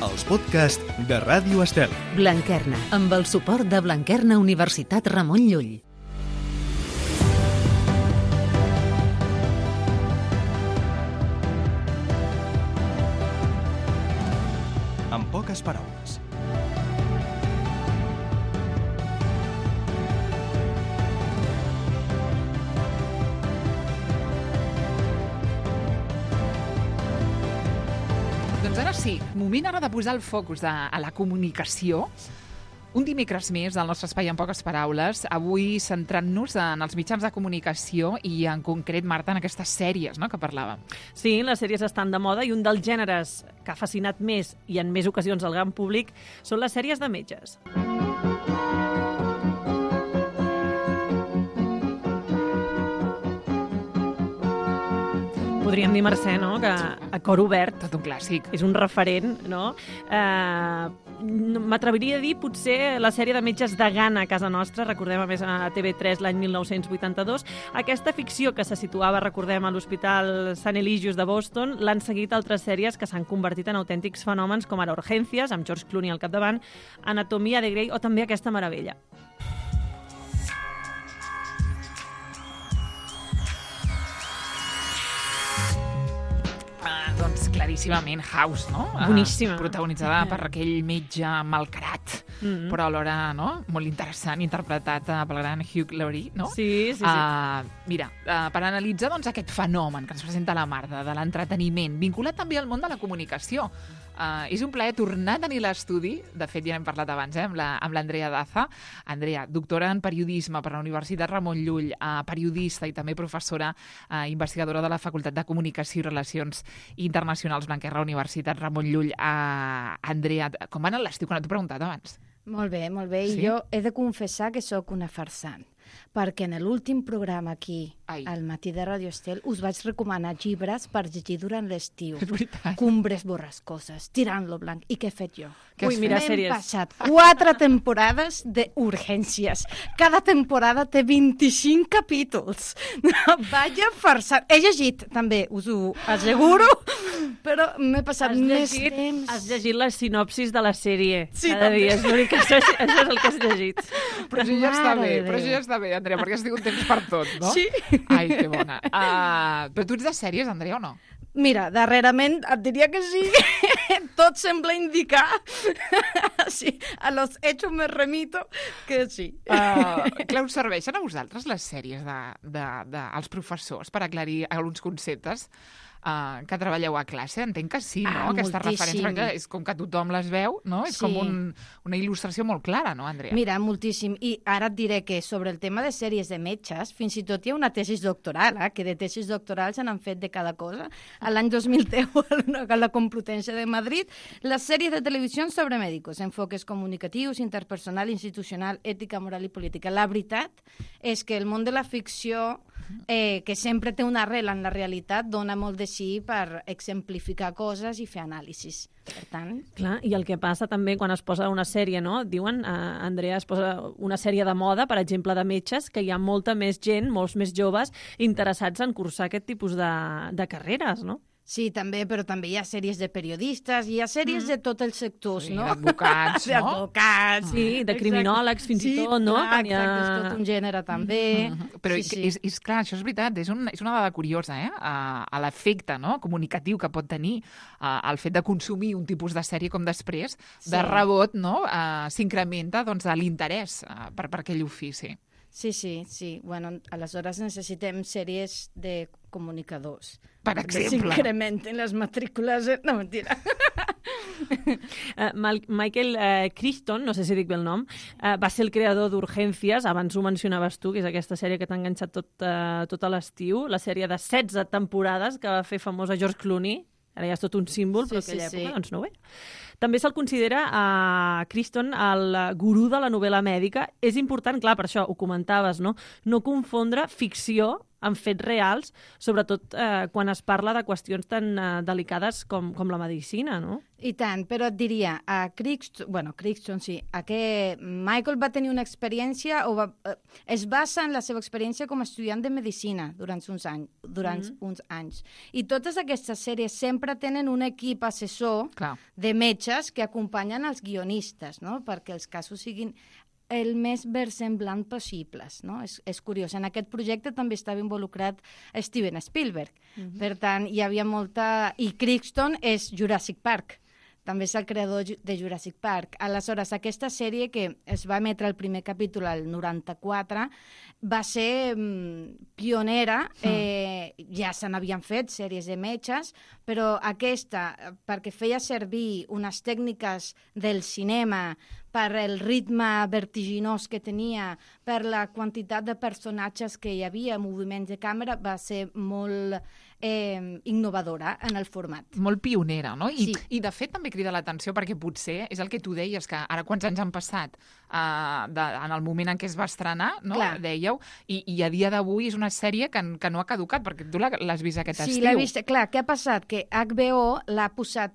els podcasts de Ràdio Estel. Blanquerna, amb el suport de Blanquerna Universitat Ramon Llull. En poques paraules. Doncs ara sí, moment ara de posar el focus a la comunicació. Un dimecres més del nostre espai en poques paraules, avui centrant-nos en els mitjans de comunicació i en concret, Marta, en aquestes sèries, no?, que parlàvem. Sí, les sèries estan de moda i un dels gèneres que ha fascinat més i en més ocasions al gran públic són les sèries de metges. Podríem dir, Mercè, no?, que a cor obert Tot un clàssic. és un referent, no? M'atreviria a dir, potser, la sèrie de metges de Gana a casa nostra, recordem a més a TV3 l'any 1982. Aquesta ficció que se situava, recordem, a l'Hospital St. Eligius de Boston, l'han seguit altres sèries que s'han convertit en autèntics fenòmens com ara Urgències, amb George Clooney al capdavant, Anatomia de Grey o també aquesta meravella. Doncs claríssimament House, no? Boníssima. Protagonitzada per aquell metge malcarat, però alhora, no?, molt interessant, interpretat pel gran Hugh Laurie, no? Sí. Mira, per analitzar doncs, aquest fenomen que ens presenta la Marta de l'entreteniment, vinculat també al món de la comunicació, és un plaer tornar a tenir l'estudi, de fet ja n'hem parlat abans, amb l'Andrea Daza. Andrea, doctora en periodisme per la Universitat Ramon Llull, periodista i també professora investigadora de la Facultat de Comunicació i Relacions Internacionals Blanquerna Universitat Ramon Llull. Andrea, com va anar l'estiu? Que no t'he preguntat abans. Molt bé, molt bé. Sí? I jo he de confessar que sóc una farsant, perquè en l'últim programa aquí, al matí de Ràdio Estel, us vaig recomanar llibres per llegir durant l'estiu. És veritat. Cumbres borrascoses, Tirant-lo blanc. I què he fet jo? Què has Ui, mira, fet? M'hem sèries. passat 4 temporades d'Urgències. Cada temporada té 25 capítols. Vaya farsant. He llegit, també, us ho asseguro, però m'he passat més temps. Has llegit les sinopsis de la sèrie. Sí, cada també. dia. És l'únic que això és el que has llegit. Però això ja està Mare bé, de però Déu. això ja està bé, Andrea, perquè has tingut temps per tot, no? Sí. Ai, que bona. Però tu ets de sèries, Andrea, o no? Mira, darrerament et diria que sí. Tot sembla indicar, sí, a los hechos me remito, que sí. Clar, us serveixen a vosaltres les sèries dels professors per aclarir alguns conceptes que treballeu a classe? Entenc que sí, no? Aquesta moltíssim. referència, perquè és com que tothom les veu, no? És Sí. com una il·lustració molt clara, no, Andrea? Mira, moltíssim. I ara et diré que sobre el tema de sèries de metges, fins i tot hi ha una tesis doctoral, que de tesis doctorals se n'han fet de cada cosa. A l'any 2010, a la Complutense de Madrid, les sèries de televisió sobre mèdicos, enfoques comunicatius, interpersonal, institucional, ètica, moral i política. La veritat és que el món de la ficció, que sempre té una arrel en la realitat, dona molt de sí per exemplificar coses i fer anàlisis. Per tant... Clar, i el que passa també quan es posa una sèrie, no? Diuen, Andrea, es posa una sèrie de moda, per exemple, de metges, que hi ha molta més gent, molts més joves, interessats en cursar aquest tipus de carreres, no? Sí, també, però també hi ha sèries de periodistes, hi ha sèries de tots els sectors, Sí, no? d'advocats, no? D'advocats, Sí, de criminòlegs, fins i tot, no? Clar, Quan hi ha- exacte, és tot un gènere, també. Però Sí. és clar, això és veritat, és una dada curiosa, a l'efecte, no?, comunicatiu que pot tenir el fet de consumir un tipus de sèrie com després, de rebot, no?, s'incrementa doncs, l'interès per aquell ofici. Sí. Bueno, aleshores necessitem sèries de comunicadors. Per Que exemple. s'incrementen les matrícules. No, mentira. Michael Crichton, no sé si dic bé el nom, va ser el creador d'Urgències, abans ho mencionaves tu, que és aquesta sèrie que t'ha enganxat tot l'estiu, la sèrie de 16 temporades que va fer famosa George Clooney. Ara ja és tot un símbol, però Sí, aquella sí, època sí. doncs no ho era. També se'l considera a Crichton el gurú de la novel·la mèdica. És important, clar, per això ho comentaves, no confondre ficció amb fets reals, sobretot quan es parla de qüestions tan delicades com la medicina, no? I tant, però et diria, Crichton sí, que Michael va tenir una experiència, es basa en la seva experiència com a estudiant de medicina durant uns anys. I totes aquestes sèries sempre tenen un equip assessor de metges que acompanyen els guionistes, no? Perquè els casos siguin el més versemblant possibles, no? És curiós. En aquest projecte també estava involucrat Steven Spielberg. Per tant, hi havia molta... I Crichton és Jurassic Park. També és el creador de Jurassic Park. Aleshores, aquesta sèrie, que es va emetre el primer capítol al 94, va ser pionera. Ja se n'havien fet sèries de metges, però aquesta, perquè feia servir unes tècniques del cinema per el ritme vertiginós que tenia, per la quantitat de personatges que hi havia, moviments de càmera, va ser molt innovadora en el format. Molt pionera, no? Sí. I de fet també crida l'atenció perquè potser és el que tu deies, que ara quants anys han passat en el moment en què es va estrenar, no? Dèieu, i a dia d'avui és una sèrie que no ha caducat, perquè tu l'has vist aquest estiu. Sí, l'he vist. Clar, què ha passat? Que HBO ha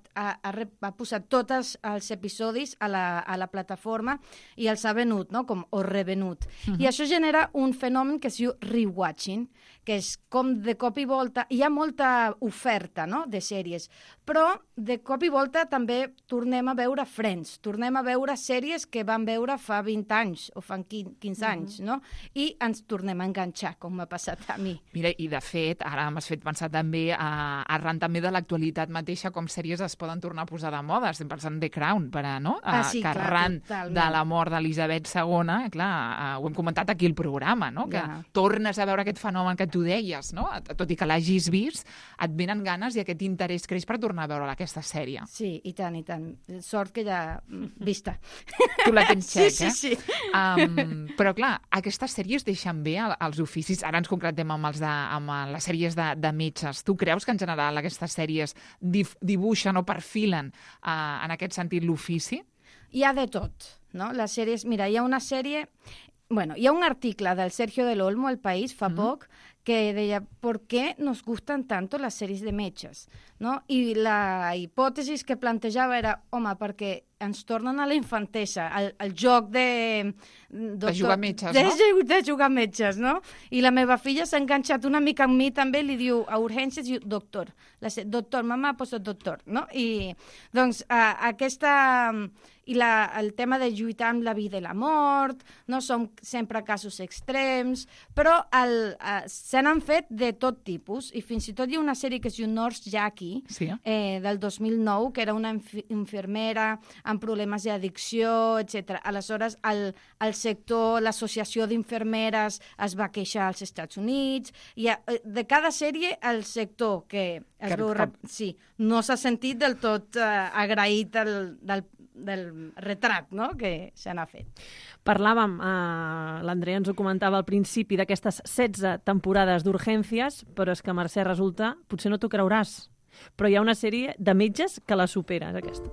posat tots els episodis a la plataforma i els ha venut, no? O revenut. I això genera un fenomen que es diu rewatching, que és com de cop i volta... Hi ha molta oferta, no?, de sèries, però de cop i volta també tornem a veure Friends, tornem a veure sèries que vam veure fa 20 anys o fa 15 anys, no? I ens tornem a enganxar, com m'ha passat a mi. Mira, i de fet, ara m'has fet pensar també, arran també de l'actualitat mateixa, com sèries es poden tornar a posar de moda. Estem pensant The Crown, no? Sí, que arran de la mort d'Elisabet II, clar, ho hem comentat aquí al programa, no? Que tornes a veure aquest fenomen que tu deies, no? Tot i que l'hagis vist, et venen ganes i aquest interès creix per tornar a veure aquesta sèrie. Sí, i tant, i tant. Sort que ja vista. Tu la tens xec, sí. Però, clar, aquestes sèries deixen bé els oficis. Ara ens concretem amb les sèries de metges. Tu creus que, en general, aquestes sèries dibuixen o perfilen, en aquest sentit, l'ofici? Hi ha de tot, no? Les sèries... Mira, hi ha una sèrie... Bueno, hi ha un article del Sergio del Olmo, El País, fa poc, que deia ¿por qué nos gustan tanto las series de metges? No? I la hipòtesi que plantejava era, home, perquè ens tornen a la infantesa, al joc de jugar a metges, no? De jugar a metges, no? I la meva filla s'ha enganxat una mica amb mi també, li diu a urgències, diu doctor. Doctor, mamà ha posat doctor, no? I, doncs, aquesta... I el tema de lluitar amb la vida i la mort, no són sempre casos extrems, però se n'han fet de tot tipus, i fins i tot hi ha una sèrie que es diu Nurse Jackie, del 2009, que era una infermera amb problemes d'addicció, etc. Aleshores, el sector, l'associació d'infermeres es va queixar als Estats Units, i de cada sèrie el sector que no s'ha sentit del tot agraït del retrat, no?, que se n'ha fet. Parlàvem, l'Andrea ens ho comentava al principi, d'aquestes 16 temporades d'Urgències, però és que, Mercè, resulta, potser no t'ho creuràs, però hi ha una sèrie de metges que la supera, és aquesta.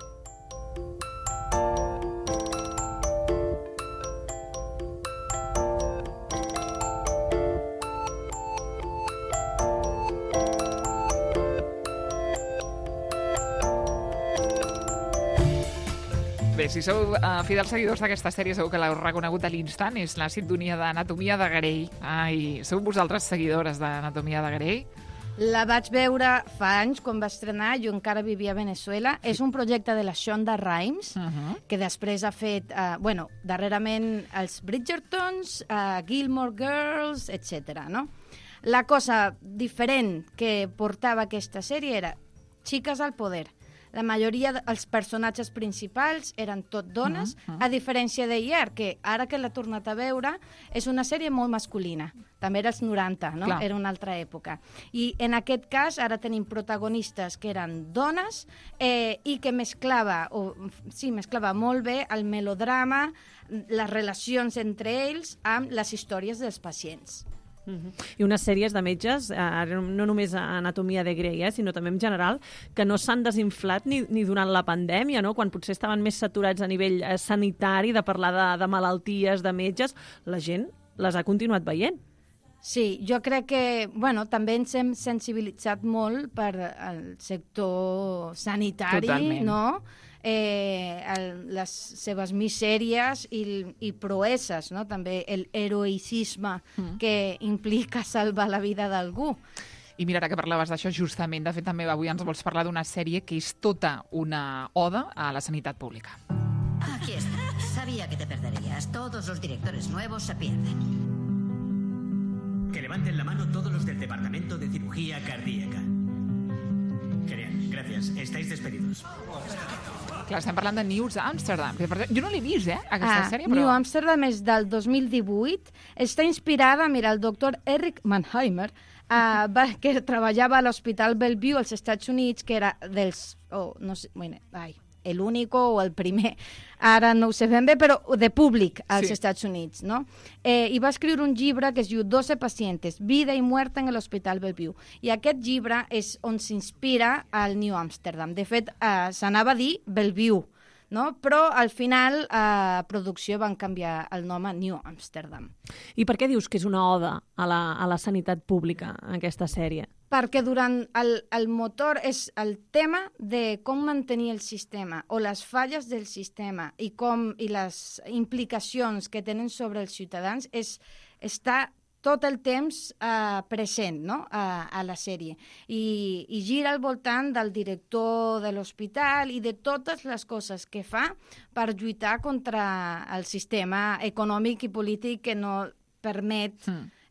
Bé, si sou fidels seguidors d'aquesta sèrie, segur que l'heu reconegut a l'instant. És la sintonia d'Anatomia de Grey. Ai, sou vosaltres seguidores d'Anatomia de Grey? La vaig veure fa anys, quan va estrenar, jo encara vivia a Venezuela. Sí. És un projecte de la Shonda Rhimes, que després ha fet, darrerament, els Bridgertons, Gilmore Girls, etc. No? La cosa diferent que portava aquesta sèrie era xiques al poder. La majoria dels personatges principals eren tot dones, a diferència de Hier, que ara que l'he tornat a veure, és una sèrie molt masculina. També era els 90, no? Clar. Era una altra època. I en aquest cas ara tenim protagonistes que eren dones i que mesclava molt bé el melodrama, les relacions entre ells amb les històries dels pacients. I unes sèries de metges, no només Anatomia de Grey, sinó també en general, que no s'han desinflat ni durant la pandèmia, no? Quan potser estaven més saturats a nivell sanitari de parlar de malalties, de metges, la gent les ha continuat veient. Sí, jo crec que, bueno, també ens hem sensibilitzat molt per al sector sanitari, Totalment. no? Les seves misèries i proeses, no? També el heroïcisme que implica salvar la vida d'algú. I mira, ara que parlaves d'això, justament, de fet, també avui ens vols parlar d'una sèrie que és tota una oda a la sanitat pública. Aquí está. Sabía que te perderías. Todos los directores nuevos se pierden. Que levanten la mano todos los del Departamento de Cirugía Cardíaca. Genial, gracias. Estáis despedidos. Clar, estem parlant de New Amsterdam. Jo no l'he vist, aquesta sèrie, però... New Amsterdam és del 2018. Està inspirada, mira, el doctor Eric Mannheimer, que treballava a l'Hospital Bellevue als Estats Units, que era dels... no sé, el único o el primer, ara no ho sé ben bé, però de públic als Estats Units, no? I va escriure un llibre que es diu 12 pacientes, vida i muerte en l'Hospital Bellevue. I aquest llibre és on s'inspira al New Amsterdam. De fet, s'anava a dir Bellevue, no? Però al final a producció van canviar el nom a New Amsterdam. I per què dius que és una oda a la sanitat pública, aquesta sèrie? Perquè durant el motor és el tema de com mantenir el sistema o les falles del sistema i les implicacions que tenen sobre els ciutadans està tot el temps present, no? a la sèrie. I gira al voltant del director de l'hospital i de totes les coses que fa per lluitar contra el sistema econòmic i polític que no permet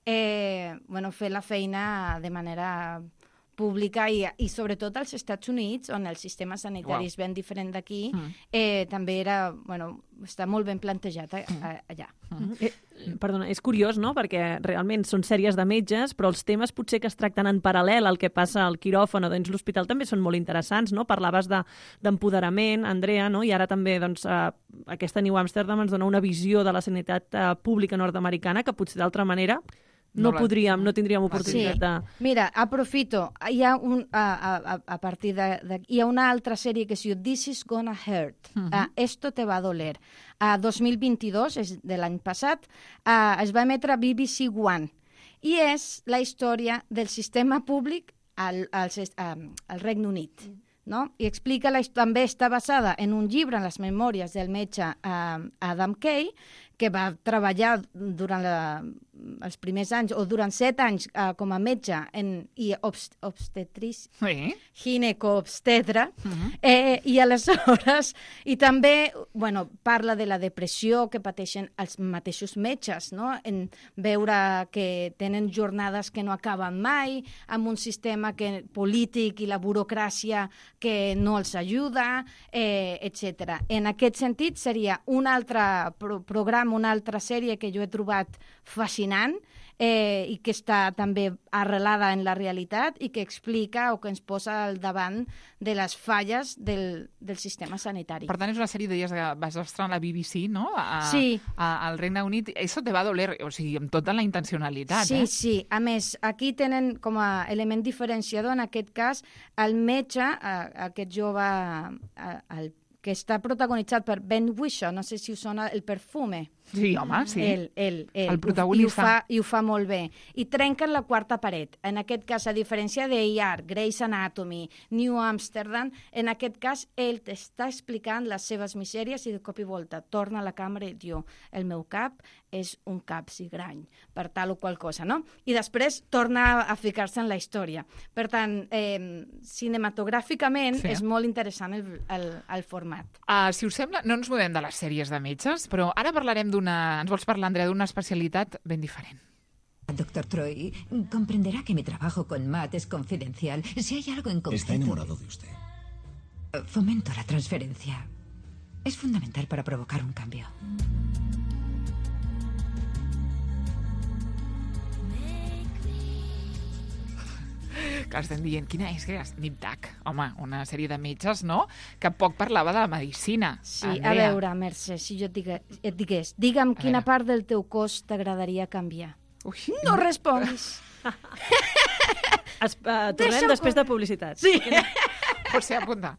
fer la feina de manera pública i sobretot als Estats Units, on el sistema sanitari és ben diferent d'aquí, també està molt ben plantejat allà. Perdona, és curiós, no?, perquè realment són sèries de metges, però els temes potser que es tracten en paral·lel al que passa al quiròfan o dins l'hospital també són molt interessants, no? Parlaves d'empoderament, Andrea, no? I ara també aquesta New Amsterdam ens dona una visió de la sanitat pública nord-americana que potser d'altra manera no tindríem oportunitat de... Mira, aprofito. Hi ha hi ha una altra sèrie que es diu This is Gonna Hurt. Esto te va a doler. 2022, és de l'any passat, es va emetre a BBC One. I és la història del sistema públic al Regne Unit. No? I explica, també està basada en un llibre, en les memòries del metge Adam Kay, que va treballar durant els primers anys, o durant 7 anys com a metge i gineco-obstetra, i aleshores, i també parla de la depressió que pateixen els mateixos metges, no? En veure que tenen jornades que no acaben mai, amb un sistema polític i la burocràcia que no els ajuda, etc. En aquest sentit, seria un altre programa, una altra sèrie que jo he trobat fascinant i que està també arrelada en la realitat i que explica o que ens posa al davant de les falles del sistema sanitari. Per tant, és una sèrie d'elles que vas estrenar a la BBC, no? Sí. Al Regne Unit. Eso te va a doler, o sigui, amb tota la intencionalitat. Sí. A més, aquí tenen com a element diferenciador, en aquest cas, el metge, aquest jove, que està protagonitzat per Ben Whishaw, no sé si us sona el Perfume. Sí, home, sí. El protagonista. I ho fa molt bé. I trenquen la quarta paret. En aquest cas, a diferència d'ER, Grey's Anatomy, New Amsterdam, en aquest cas, ell t'està explicant les seves misèries i de cop i volta torna a la càmera i diu, el meu cap és un capsigrany, per tal o qual cosa, no? I després torna a ficar-se en la història. Per tant, cinematogràficament és molt interessant el format. Si us sembla, no ens movem de les sèries de metges, però ara parlarem ens vols parlar, Andrea, d'una especialitat ben diferent. Doctor Troy, comprenderá que mi trabajo con Matt es confidencial. Si hay algo en concreto... Está enamorado de usted. Fomento la transferencia. Es fundamental para provocar un cambio. Que estem dient, quina és? Nip-Tuck, home, una sèrie de metges, no?, que poc parlava de la medicina. Sí, Andrea. A veure, Mercè, si jo et digués, digue'm quina part del teu cos t'agradaria canviar. Ui. No responguis. Tornem després de publicitat. Sí. Pot ser apuntar.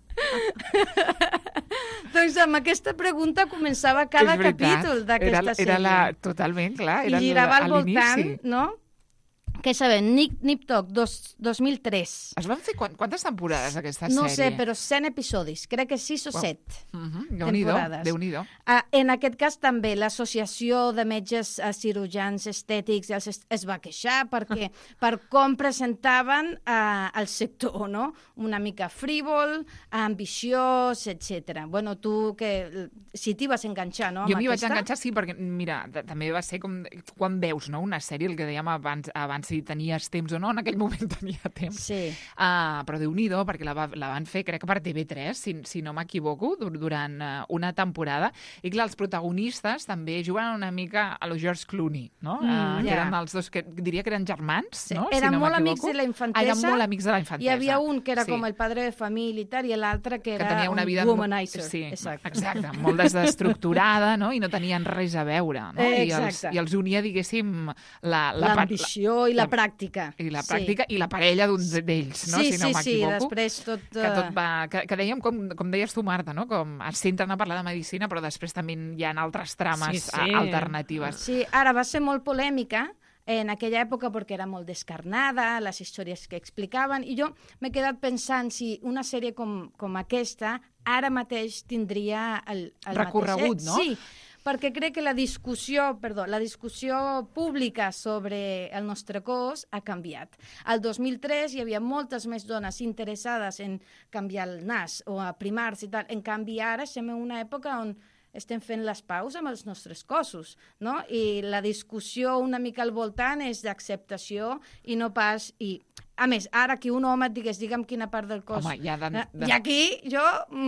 Doncs amb aquesta pregunta començava cada capítol d'aquesta sèrie. Totalment, clar. I girava al voltant, no?, Què sabem? Nip Tuck, 2003. Es van fer quantes temporades, aquesta No sèrie? sé, però 100 episodis. Crec que 6 o 7 temporades. Déu-n'hi-do. En aquest cas també l'Associació de Metges Cirurgians Estètics es va queixar perquè per com presentaven el sector, no? Una mica frívol, ambiciós, etc. Bueno, tu que si t'hi vas enganxar, no? Jo m'hi vaig enganxar, sí, perquè, mira, també va ser com quan veus, no?, una sèrie, el que dèiem abans si tenies temps o no, en aquell moment tenia temps. Sí. Però Déu-n'hi-do, perquè la van fer, crec que per TV3, si no m'equivoco, durant una temporada. I clar, els protagonistes també juguen una mica a lo George Clooney, no? Que eren els dos, que diria que eren germans, sí, no? Eren si no molt m'equivoco. amics de la infantesa. Eren molt amics de la infantesa. Hi havia un que era sí. com el padre de família i tal, i l'altre que era tenia una vida womanizer. Sí, exacte, molt desestructurada, no? I no tenien res a veure, no? I els unia, diguéssim, l'ambició i la pràctica. I la pràctica i la parella d'un d'ells, no? Sí, si no m'equivoco. Després tot... Que tot va... Que dèiem, com deies tu, Marta, no? Com es centren a parlar de medicina, però després també hi ha altres trames alternatives. Sí, ara va ser molt polèmica en aquella època perquè era molt descarnada, les històries que explicaven, i jo m'he quedat pensant si una sèrie com aquesta ara mateix tindria el recorregut, mateix, no? Sí, perquè crec que la discussió pública sobre el nostre cos ha canviat. Al 2003 hi havia moltes més dones interessades en canviar el nas o a primar-se i tal. En canvi, ara estem en una època on estem fent les paus amb els nostres cossos, no? I la discussió una mica al voltant és d'acceptació i no pas... A més, ara que un home et digués, digue'm quina part del cos... Home, I aquí, jo...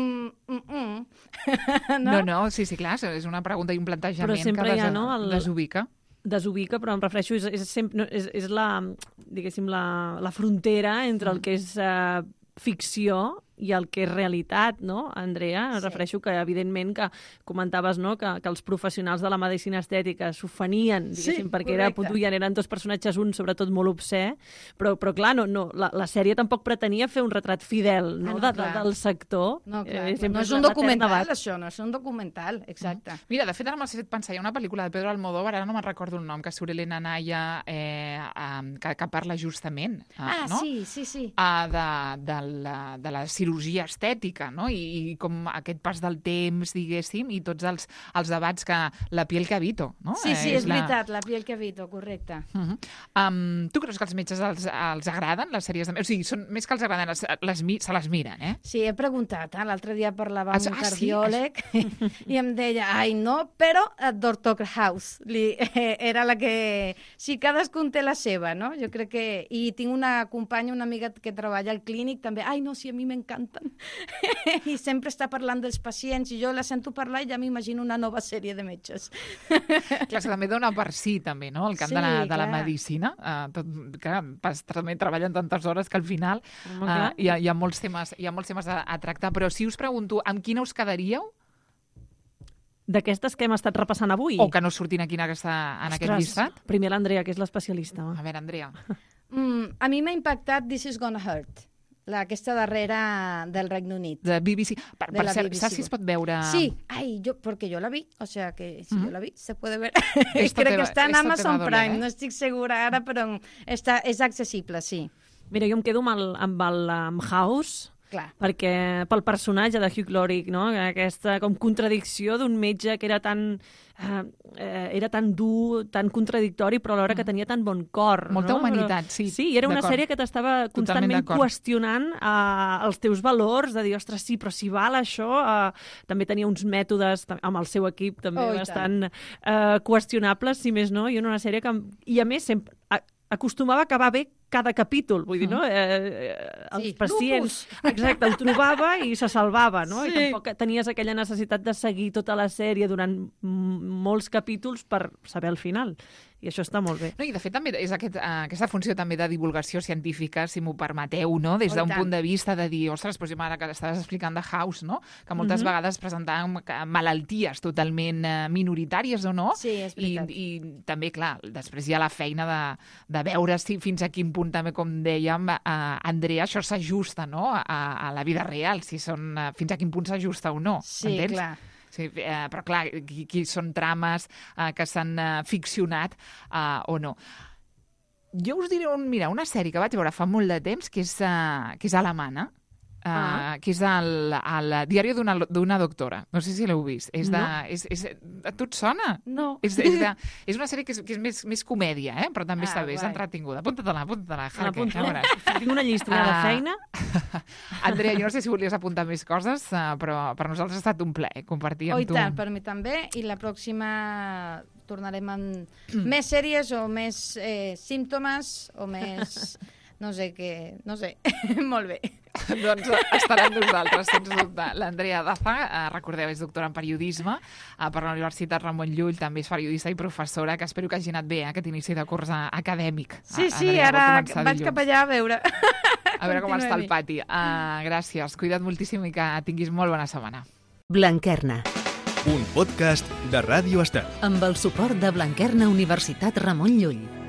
No, sí, clar, és una pregunta i un plantejament que desubica. Desubica, però em refereixo, és la, diguéssim, la frontera entre el que és ficció i el que és realitat, no, Andrea? Sí. Refereixo que, evidentment, que comentaves, no?, que els professionals de la medicina estètica s'ofenien, diguéssim, perquè eren dos personatges, un sobretot molt obscè, però clar, la sèrie tampoc pretenia fer un retrat fidel, no, del sector. No, clar, no és un documental, això, no és un documental, exacte. Mira, de fet, ara m'ha fet pensar, hi ha una pel·lícula de Pedro Almodóvar, ara no me'n recordo el nom, que surt Elena Naya, que parla justament, no? Sí. De la cirurgia estètica, no? I com aquest pas del temps, diguéssim, i tots els debats que la piel que habito, no? Sí, és veritat, la piel que habito, correcte. Tu creus que als metges els agraden les sèries de... O sigui, més que els agraden, se les miren, eh? Sí, he preguntat, l'altre dia parlava amb un cardiòleg i em deia, no, però Dr. House era la que... Sí, cadascun té la seva, no? Jo crec que... I tinc una companya, una amiga que treballa al clínic, també, no, sí, a mi m'encanta. I sempre està parlant dels pacients i jo la sento parlar i ja m'imagino una nova sèrie de metges. Clar, també dona per si, també, no?, el camp de la medicina. També treballen tantes hores que al final hi ha molts temes a tractar. Però si us pregunto, amb quina us quedaríeu? D'aquestes que hem estat repassant avui? O que no surtin aquí en aquest llistat? Primer l'Andrea, que és l'especialista. A veure, Andrea. A mi m'ha impactat This is Gonna Hurt. Aquesta darrera del Regne Unit. De BBC. Per cert, saps si es pot veure... Sí, porque yo la vi, o sea que si yo la vi, se puede ver. Crec que està en Amazon Prime, no estic segura ara, però és accessible, sí. Mira, jo em quedo amb el House, perquè pel personatge de Hugh Laurie, no? Aquesta com contradicció d'un metge que era tan dur, tan contradictori, però alhora que tenia tan bon cor. Molta humanitat, sí. Sí, era una sèrie que t'estava constantment qüestionant els teus valors, de dir, ostres, sí, però si val això... També tenia uns mètodes, amb el seu equip, també bastant qüestionables, si més no, i era una sèrie que... I a més, sempre acostumava a acabar bé cada capítol, vull dir, no? Els pacients... Exacte, ho trobava i se salvava, no? I tampoc tenies aquella necessitat de seguir tota la sèrie durant molts capítols per saber el final. I això està molt bé. No, i de fet també és aquesta funció també de divulgació científica, si m'ho permeteu, no? Des d'un punt de vista de dir, ostres, doncs ara que estaves explicant de House, no? Que moltes vegades presentaven malalties totalment minoritàries o no? Sí, és veritat. I també, clar, després hi ha la feina de veure si fins a quin punt també, com dèiem, Andrea, això s'ajusta, no? A la vida real, si són fins a quin punt s'ajusta o no. Sí, entens? clar. Sí, però clar, aquí són trames que s'han ficcionat o no. Jo us diré una sèrie que vaig veure fa molt de temps, que és alemana, que és el diari d'una doctora. No sé si l'heu vist. A tu et sona? No. És una sèrie que és més comèdia, però també està bé, és entretinguda. Apunta-te-la, Jaque, ja veuràs. Tinc una llista de feina. Andrea, jo no sé si volies apuntar més coses, però per nosaltres ha estat un plaer compartir amb tu. I tant, per mi també. I la pròxima tornarem amb més sèries o més símptomes o més... No sé què... No sé. Molt bé. Doncs estarà amb nosaltres, sens dubte. L'Andrea Daza, recordeu, és doctora en periodisme per la Universitat Ramon Llull, també és periodista i professora, que espero que hagi anat bé aquest inici de curs acadèmic. Sí, Andrea, ara vaig cap allà a veure. A veure com està el pati. Gràcies, cuida't moltíssim i que tinguis molt bona setmana. Blanquerna. Un podcast de Ràdio Estel. Amb el suport de Blanquerna Universitat Ramon Llull.